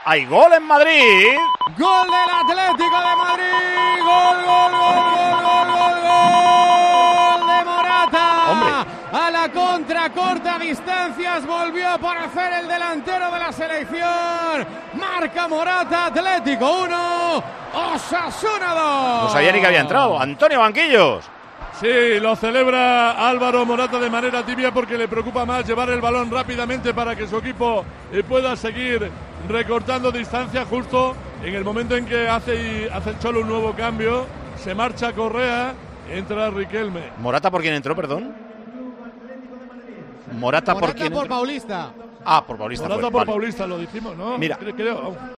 Hay gol en Madrid. Gol del Atlético de Madrid. Gol, gol, gol, gol, gol, gol, gol de Morata. Hombre. A la contra, corta distancias, volvió a aparecer el delantero de la selección. Marca Morata, Atlético 1, Osasuna 2. No sabía ni que había entrado. Antonio Banquillos. Sí, lo celebra Álvaro Morata de manera tibia porque le preocupa más llevar el balón rápidamente para que su equipo pueda seguir recortando distancia justo en el momento en que hace el Cholo un nuevo cambio. Se marcha Correa, entra Riquelme. ¿Morata por quién entró, perdón? Morata por quién entró. Paulista. Ah, por Paulista. Morata pues, por vale. Paulista, lo dijimos, ¿no? Mira. Creo.